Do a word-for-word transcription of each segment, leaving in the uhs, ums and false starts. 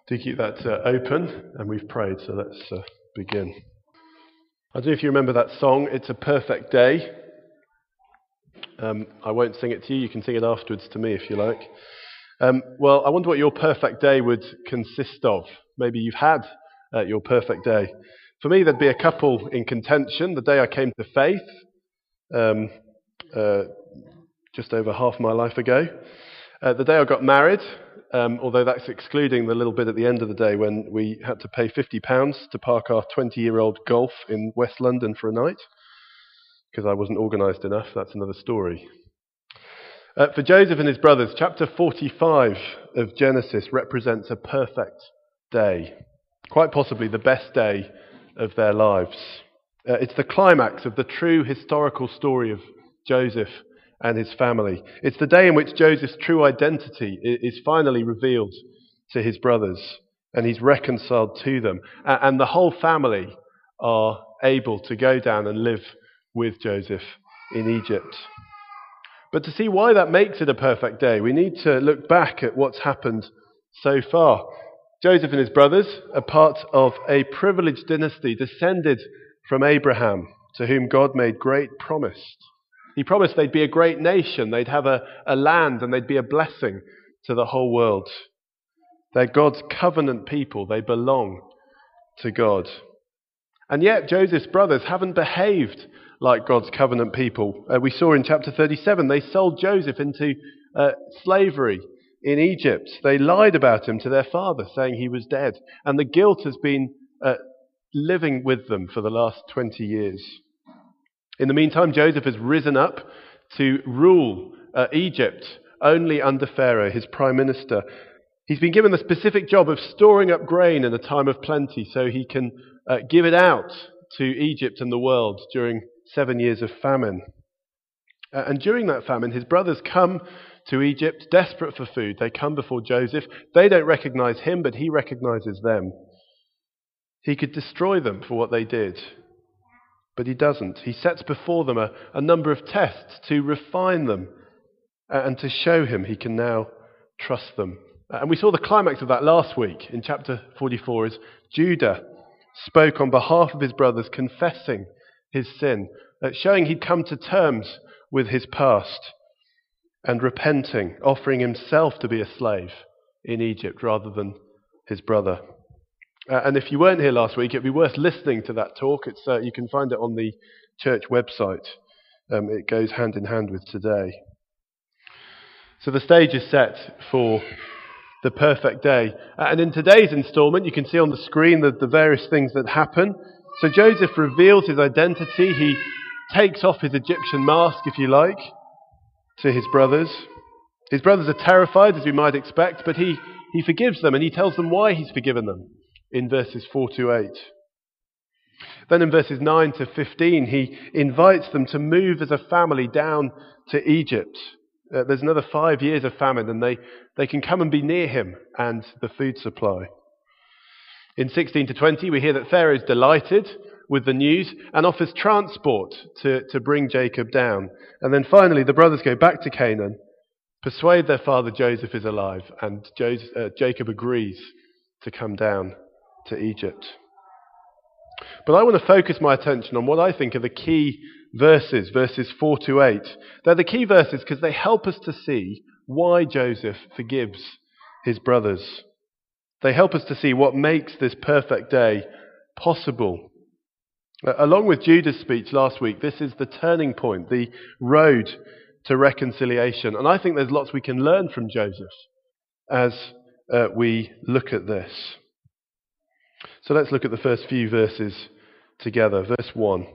Do keep that uh, open, and we've prayed, so let's uh, begin. I don't know if you remember that song, It's a Perfect Day. Um, I won't sing it to you, you can sing it afterwards to me if you like. Um, well, I wonder what your perfect day would consist of. Maybe you've had uh, your perfect day. For me, there'd be a couple in contention. The day I came to faith, um, uh, just over half my life ago. Uh, the day I got married, um, although that's excluding the little bit at the end of the day when we had to pay fifty pounds to park our twenty-year-old Golf in West London for a night, because I wasn't organised enough. That's another story. Uh, for Joseph and his brothers, chapter forty-five of Genesis represents a perfect day, quite possibly the best day of their lives. Uh, it's the climax of the true historical story of Joseph and his family. It's the day in which Joseph's true identity is finally revealed to his brothers, and he's reconciled to them. And the whole family are able to go down and live with Joseph in Egypt. But to see why that makes it a perfect day, we need to look back at what's happened so far. Joseph and his brothers are part of a privileged dynasty descended from Abraham, to whom God made great promise. He promised they'd be a great nation, they'd have a, a land, and they'd be a blessing to the whole world. They're God's covenant people, they belong to God. And yet Joseph's brothers haven't behaved like God's covenant people. Uh, we saw in chapter thirty-seven, they sold Joseph into uh, slavery in Egypt. They lied about him to their father, saying he was dead. And the guilt has been uh, living with them for the last twenty years. In the meantime, Joseph has risen up to rule uh, Egypt only under Pharaoh, his prime minister. He's been given the specific job of storing up grain in a time of plenty so he can uh, give it out to Egypt and the world during seven years of famine. Uh, and during that famine, his brothers come to Egypt desperate for food. They come before Joseph. They don't recognize him, but he recognizes them. He could destroy them for what they did, but he doesn't. He sets before them a, a number of tests to refine them uh, and to show him he can now trust them. Uh, and we saw the climax of that last week in chapter forty-four as Judah spoke on behalf of his brothers, confessing his sin, uh, showing he'd come to terms with his past and repenting, offering himself to be a slave in Egypt rather than his brother. Uh, and if you weren't here last week, it'd be worth listening to that talk. It's uh, you can find it on the church website. Um, it goes hand in hand with today. So the stage is set for the perfect day. Uh, and in today's instalment, you can see on the screen the, the various things that happen. So Joseph reveals his identity. He takes off his Egyptian mask, if you like, to his brothers. His brothers are terrified, as we might expect, but he, he forgives them, and he tells them why he's forgiven them in verses four to eight. Then in verses nine to fifteen, he invites them to move as a family down to Egypt. Uh, there's another five years of famine, and they, they can come and be near him and the food supply. In sixteen to twenty, we hear that Pharaoh is delighted with the news and offers transport to, to bring Jacob down. And then finally, the brothers go back to Canaan, persuade their father Joseph is alive, and Joseph, uh, Jacob agrees to come down to Egypt. But I want to focus my attention on what I think are the key verses, verses four to eight. They're the key verses because they help us to see why Joseph forgives his brothers. They help us to see what makes this perfect day possible. Uh, along with Judah's speech last week, this is the turning point, the road to reconciliation. And I think there's lots we can learn from Joseph as uh, we look at this. So let's look at the first few verses together. Verse one.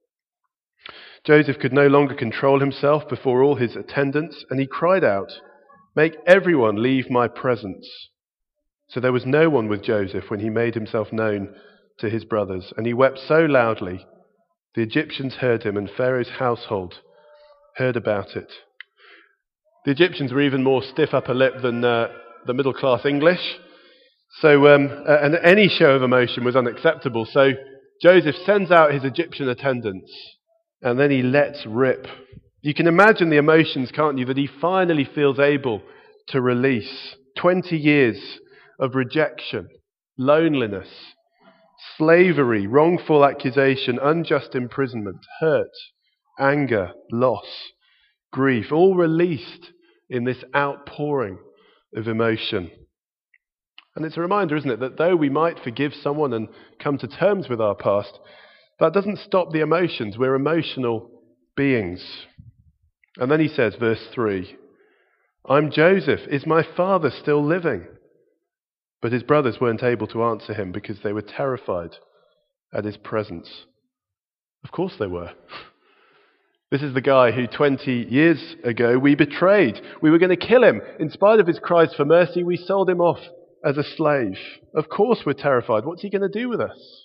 Joseph could no longer control himself before all his attendants, and he cried out, "Make everyone leave my presence." So there was no one with Joseph when he made himself known to his brothers, and he wept so loudly, the Egyptians heard him, and Pharaoh's household heard about it. The Egyptians were even more stiff upper lip than uh, the middle class English. So, um, uh, and any show of emotion was unacceptable. So Joseph sends out his Egyptian attendants, and then he lets rip. You can imagine the emotions, can't you, that he finally feels able to release. Twenty years of rejection, loneliness, slavery, wrongful accusation, unjust imprisonment, hurt, anger, loss, grief, all released in this outpouring of emotion. And it's a reminder, isn't it, that though we might forgive someone and come to terms with our past, that doesn't stop the emotions. We're emotional beings. And then he says, verse three, I'm Joseph. Is my father still living? But his brothers weren't able to answer him because they were terrified at his presence. Of course they were. This is the guy who twenty years ago we betrayed. We were going to kill him. In spite of his cries for mercy, we sold him off as a slave. Of course we're terrified. What's he going to do with us?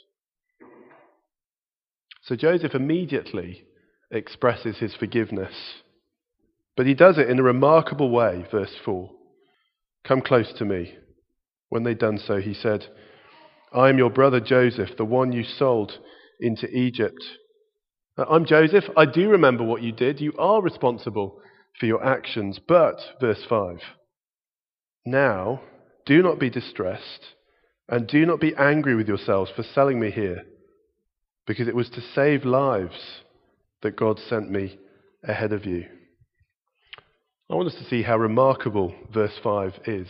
So Joseph immediately expresses his forgiveness. But he does it in a remarkable way, verse four. Come close to me. When they'd done so, he said, I am your brother Joseph, the one you sold into Egypt. I'm Joseph. I do remember what you did. You are responsible for your actions. But, verse five, now do not be distressed and do not be angry with yourselves for selling me here, because it was to save lives that God sent me ahead of you. I want us to see how remarkable verse five is.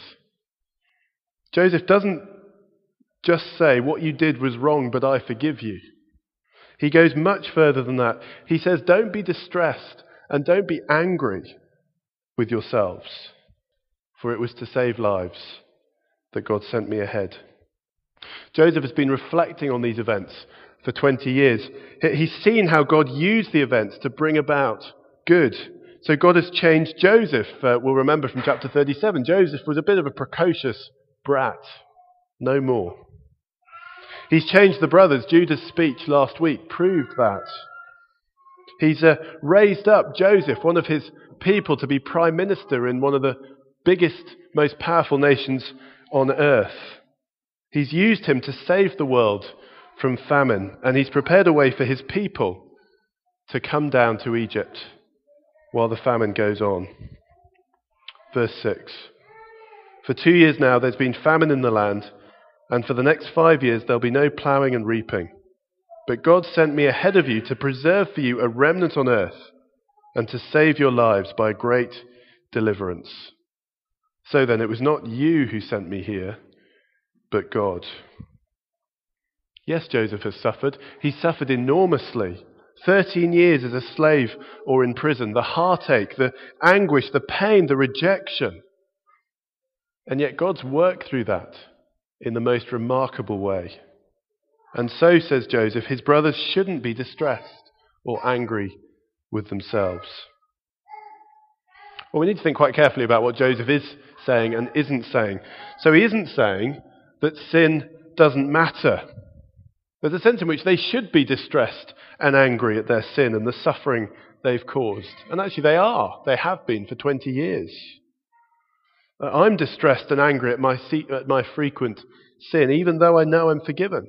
Joseph doesn't just say, what you did was wrong, but I forgive you. He goes much further than that. He says, don't be distressed and don't be angry with yourselves, for it was to save lives that God sent me ahead. Joseph has been reflecting on these events for twenty years. He's seen how God used the events to bring about good. So God has changed Joseph. Uh, we'll remember from chapter thirty-seven, Joseph was a bit of a precocious brat. No more. He's changed the brothers. Judah's speech last week proved that. He's uh, raised up Joseph, one of his people, to be prime minister in one of the biggest, most powerful nations on earth. He's used him to save the world from famine, and he's prepared a way for his people to come down to Egypt while the famine goes on. Verse six. For two years now there's been famine in the land, and for the next five years there'll be no ploughing and reaping. But God sent me ahead of you to preserve for you a remnant on earth and to save your lives by a great deliverance. So then, it was not you who sent me here, but God. Yes, Joseph has suffered. He suffered enormously. Thirteen years as a slave or in prison. The heartache, the anguish, the pain, the rejection. And yet God's worked through that in the most remarkable way. And so, says Joseph, his brothers shouldn't be distressed or angry with themselves. Well, we need to think quite carefully about what Joseph is saying and isn't saying. So he isn't saying that sin doesn't matter. There's a sense in which they should be distressed and angry at their sin and the suffering they've caused. And actually they are. They have been for twenty years. I'm distressed and angry at my, at my frequent sin, even though I know I'm forgiven.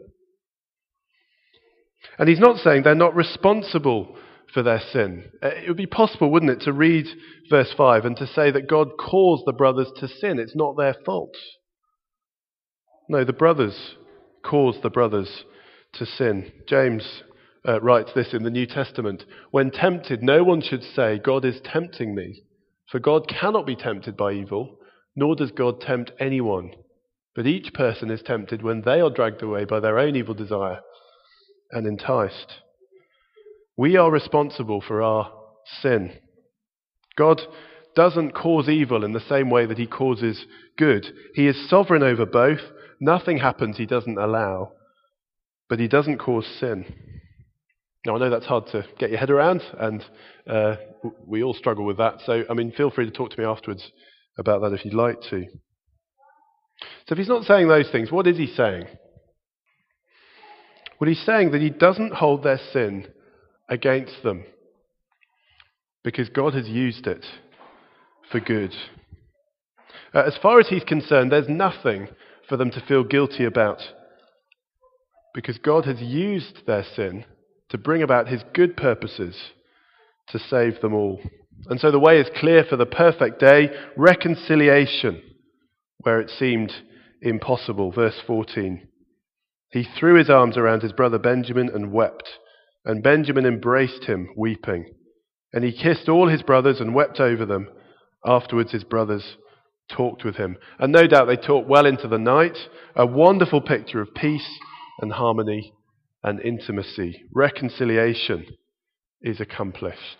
And he's not saying they're not responsible for their sin. It would be possible, wouldn't it, to read verse five and to say that God caused the brothers to sin. It's not their fault. No, the brothers caused the brothers to sin. James uh, writes this in the New Testament. When tempted, no one should say, God is tempting me. For God cannot be tempted by evil, nor does God tempt anyone. But each person is tempted when they are dragged away by their own evil desire and enticed. We are responsible for our sin. God doesn't cause evil in the same way that he causes good. He is sovereign over both. Nothing happens he doesn't allow. But he doesn't cause sin. Now, I know that's hard to get your head around, and uh, we all struggle with that. So, I mean, feel free to talk to me afterwards about that if you'd like to. So if he's not saying those things, what is he saying? Well, he's saying that he doesn't hold their sin against them because God has used it for good. Uh, as far as he's concerned, there's nothing for them to feel guilty about because God has used their sin to bring about his good purposes to save them all. And so the way is clear for the perfect day, reconciliation, where it seemed impossible. Verse fourteen. He threw his arms around his brother Benjamin and wept, and Benjamin embraced him, weeping. And he kissed all his brothers and wept over them. Afterwards his brothers talked with him. And no doubt they talked well into the night, a wonderful picture of peace and harmony and intimacy. Reconciliation is accomplished.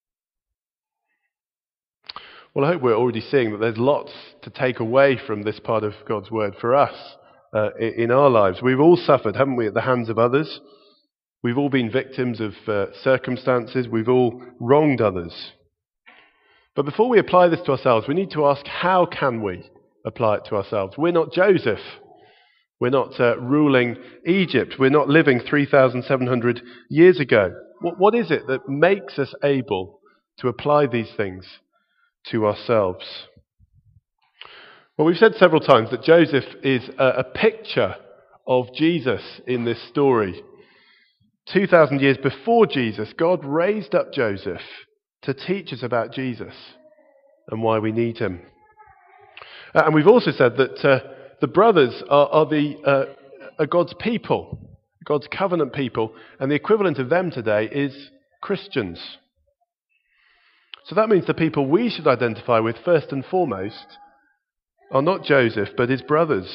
Well, I hope we're already seeing that there's lots to take away from this part of God's word for us uh, in our lives. We've all suffered, haven't we, at the hands of others? We've all been victims of uh, circumstances. We've all wronged others. But before we apply this to ourselves, we need to ask, how can we apply it to ourselves? We're not Joseph. We're not uh, ruling Egypt. We're not living three thousand seven hundred years ago. What, what is it that makes us able to apply these things to ourselves? Well, we've said several times that Joseph is a, a picture of Jesus in this story. two thousand years before Jesus, God raised up Joseph to teach us about Jesus and why we need him. Uh, and we've also said that uh, the brothers are, are, the, uh, are God's people, God's covenant people, and the equivalent of them today is Christians. So that means the people we should identify with first and foremost are not Joseph, but his brothers.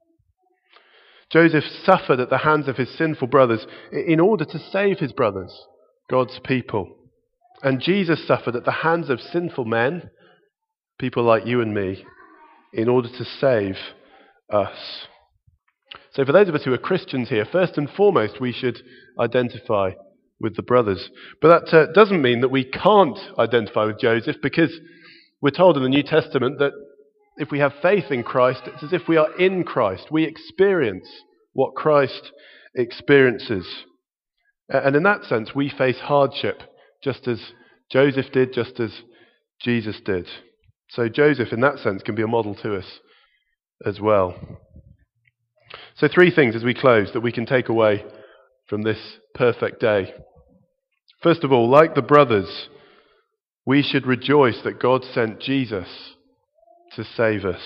Joseph suffered at the hands of his sinful brothers in order to save his brothers, God's people. And Jesus suffered at the hands of sinful men, people like you and me, in order to save us. So for those of us who are Christians here, first and foremost we should identify with the brothers. But that uh, doesn't mean that we can't identify with Joseph, because we're told in the New Testament that if we have faith in Christ, it's as if we are in Christ. We experience what Christ experiences. And in that sense, we face hardship, just as Joseph did, just as Jesus did. So Joseph, in that sense, can be a model to us as well. So three things as we close that we can take away from this perfect day. First of all, like the brothers, we should rejoice that God sent Jesus to save us.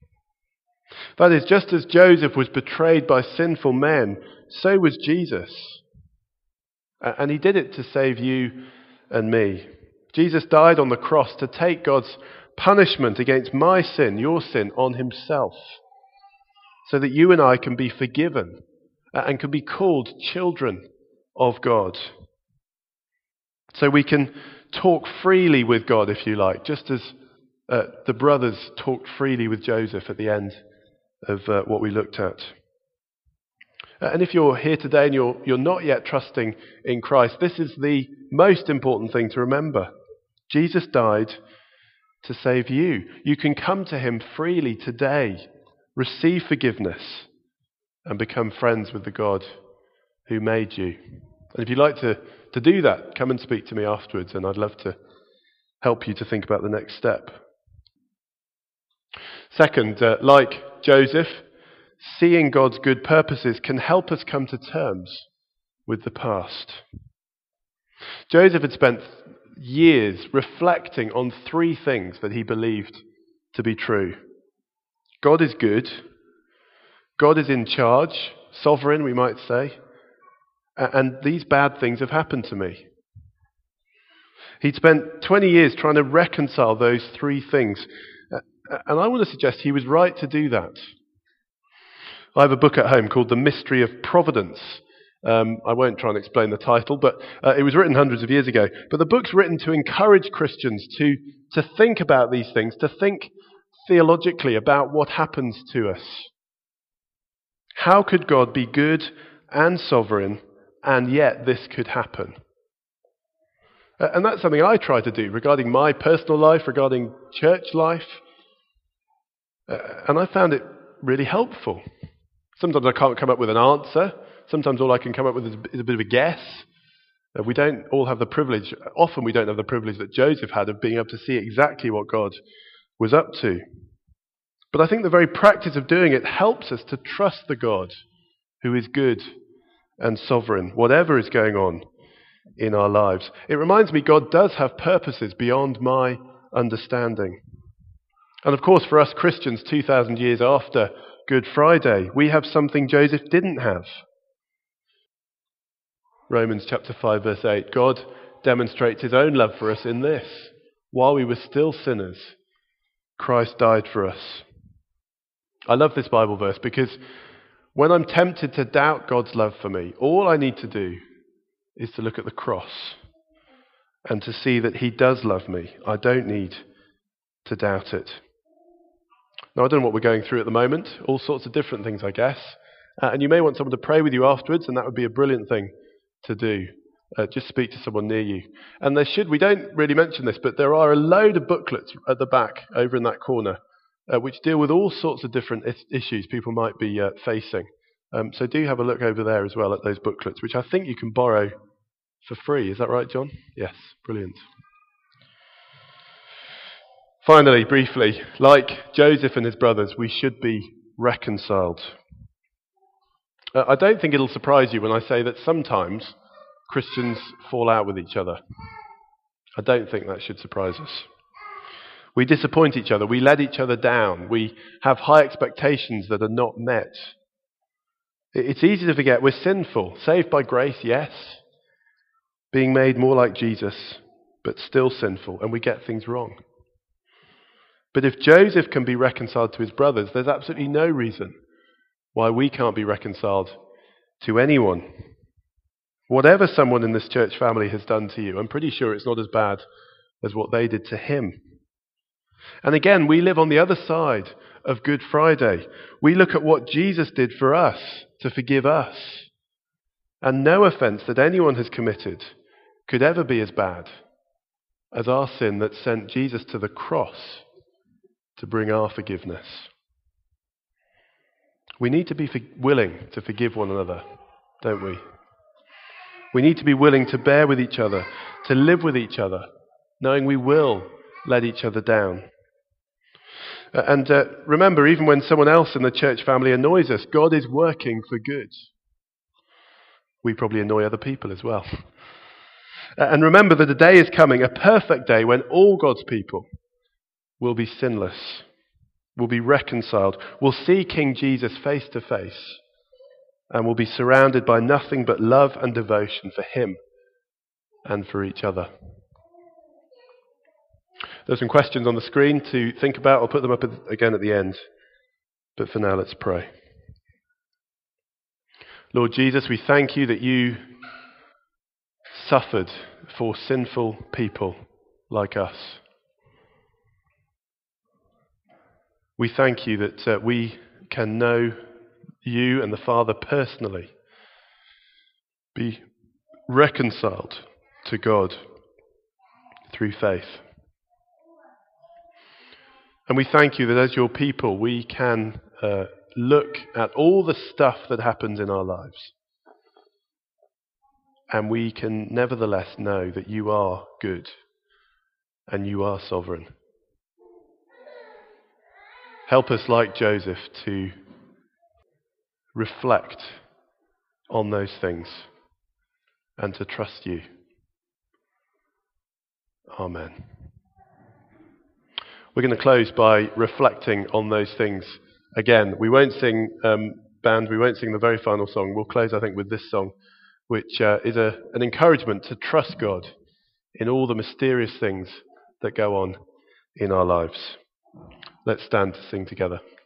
That is, just as Joseph was betrayed by sinful men, so was Jesus. And he did it to save you and me. Jesus died on the cross to take God's punishment against my sin, your sin, on himself, so that you and I can be forgiven and can be called children of God. So we can talk freely with God, if you like, just as uh, the brothers talked freely with Joseph at the end of uh, what we looked at. Uh, and if you're here today and you're, you're not yet trusting in Christ, this is the most important thing to remember. Jesus died to save you. You can come to him freely today, receive forgiveness, and become friends with the God who made you. And if you'd like to, to do that, come and speak to me afterwards, and I'd love to help you to think about the next step. Second, uh, like Joseph, seeing God's good purposes can help us come to terms with the past. Joseph had spent years reflecting on three things that he believed to be true. God is good. God is in charge, sovereign, we might say. And these bad things have happened to me. He'd spent twenty years trying to reconcile those three things. And I want to suggest he was right to do that. I have a book at home called The Mystery of Providence. Um, I won't try and explain the title, but uh, it was written hundreds of years ago. But the book's written to encourage Christians to, to think about these things, to think theologically about what happens to us. How could God be good and sovereign, and yet this could happen? Uh, and that's something I try to do regarding my personal life, regarding church life. Uh, and I found it really helpful. Sometimes I can't come up with an answer. Sometimes all I can come up with is a bit of a guess. Uh, we don't all have the privilege, often we don't have the privilege that Joseph had of being able to see exactly what God was up to. But I think the very practice of doing it helps us to trust the God who is good and sovereign, whatever is going on in our lives. It reminds me God does have purposes beyond my understanding. And of course, for us Christians, two thousand years after Good Friday. We have something Joseph didn't have. Romans chapter five verse eight. God demonstrates his own love for us in this. While we were still sinners, Christ died for us. I love this Bible verse because when I'm tempted to doubt God's love for me, all I need to do is to look at the cross and to see that he does love me. I don't need to doubt it. Now, I don't know what we're going through at the moment, all sorts of different things, I guess. Uh, and you may want someone to pray with you afterwards, and that would be a brilliant thing to do. Uh, just speak to someone near you. And there should, we don't really mention this, but there are a load of booklets at the back, over in that corner, uh, which deal with all sorts of different is- issues people might be uh, facing. Um, so do have a look over there as well at those booklets, which I think you can borrow for free. Is that right, John? Yes, brilliant. Finally, briefly, like Joseph and his brothers, we should be reconciled. Uh, I don't think it'll surprise you when I say that sometimes Christians fall out with each other. I don't think that should surprise us. We disappoint each other. We let each other down. We have high expectations that are not met. It's easy to forget we're sinful. Saved by grace, yes. Being made more like Jesus, but still sinful, and we get things wrong. But if Joseph can be reconciled to his brothers, there's absolutely no reason why we can't be reconciled to anyone. Whatever someone in this church family has done to you, I'm pretty sure it's not as bad as what they did to him. And again, we live on the other side of Good Friday. We look at what Jesus did for us to forgive us. And no offence that anyone has committed could ever be as bad as our sin that sent Jesus to the cross to bring our forgiveness. We need to be for- willing to forgive one another, don't we? We need to be willing to bear with each other, to live with each other, knowing we will let each other down. Uh, and uh, remember, even when someone else in the church family annoys us, God is working for good. We probably annoy other people as well. Uh, and remember that a day is coming, a perfect day, when all God's people will be sinless, will be reconciled, will see King Jesus face to face, and will be surrounded by nothing but love and devotion for him and for each other. There's some questions on the screen to think about. I'll put them up again at the end. But for now, let's pray. Lord Jesus, we thank you that you suffered for sinful people like us. We thank you that uh, we can know you and the Father personally, be reconciled to God through faith. And we thank you that as your people, we can uh, look at all the stuff that happens in our lives, and we can nevertheless know that you are good and you are sovereign. Help us, like Joseph, to reflect on those things and to trust you. Amen. We're going to close by reflecting on those things again. We won't sing, um, band, we won't sing the very final song. We'll close, I think, with this song, which uh, is a, an encouragement to trust God in all the mysterious things that go on in our lives. Let's stand to sing together.